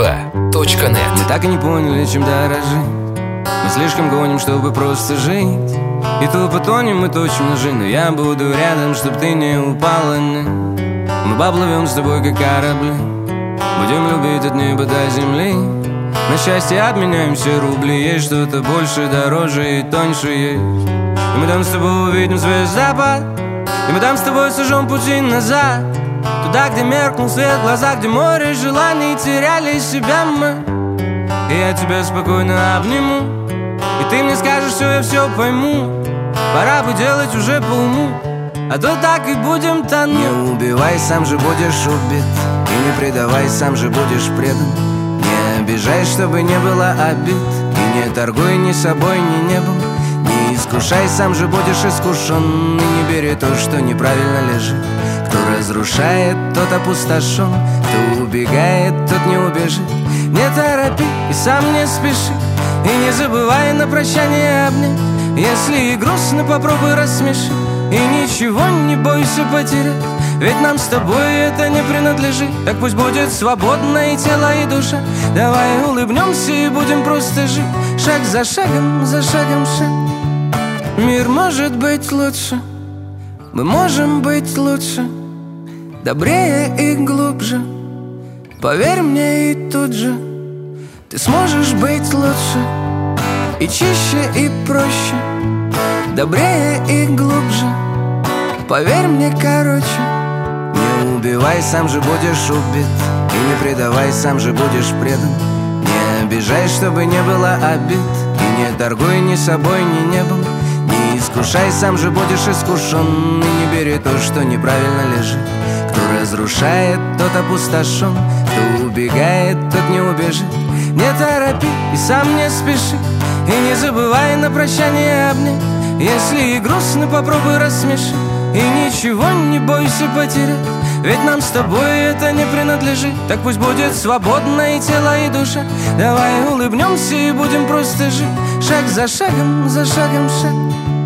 Радио2.нет. Мы так и не поняли, чем дорожить. Мы слишком гоним, чтобы просто жить. И тупо тонем, мы точим ножи. Но я буду рядом, чтоб ты не упала. Мы поплывем с тобой, как корабли. Будем любить от неба до земли. На счастье обменяем все рубли. Есть что-то больше, дороже и тоньше есть. И мы там с тобой увидим звездопад. И мы там с тобой сожжем пути назад. Туда, где меркнул свет в глазах, где море желаний теряли себя мы. И я тебя спокойно обниму. И ты мне скажешь, я все пойму. Пора бы делать уже по уму, а то так и будем тонуть. Не убивай, сам же будешь убит. И не предавай, сам же будешь предан. Не обижай, чтобы не было обид. И не торгуй ни собой, ни небом. Не искушай, сам же будешь искушен. И не бери то, что неправильно лежит. Кто разрушает, тот опустошен. Кто убегает, тот не убежит. Не торопи и сам не спеши. И не забывай на прощание обнять. Если и грустно, попробуй рассмеши. И ничего не бойся потерять. Ведь нам с тобой это не принадлежит. Так пусть будет свободно и тело, и душа. Давай улыбнемся и будем просто жить. Шаг за шагом шаг. Мир может быть лучше. Мы можем быть лучше. Добрее и глубже. Поверь мне и тут же ты сможешь быть лучше. И чище, и проще. Добрее и глубже. Поверь мне, короче. Не убивай, сам же будешь убит. И не предавай, сам же будешь предан. Не обижай, чтобы не было обид. И не торгуй ни собой, ни небом. Не искушай, сам же будешь искушен. И не бери то, что неправильно лежит. Кто разрушает, тот опустошен. Кто убегает, тот не убежит. Не торопи и сам не спеши. И не забывай на прощание обнять. Если и грустно, попробуй рассмеши. И ничего не бойся потерять. Ведь нам с тобой это не принадлежит. Так пусть будет свободно и тело, и душа. Давай улыбнемся и будем просто жить. Шаг за шагом шаг.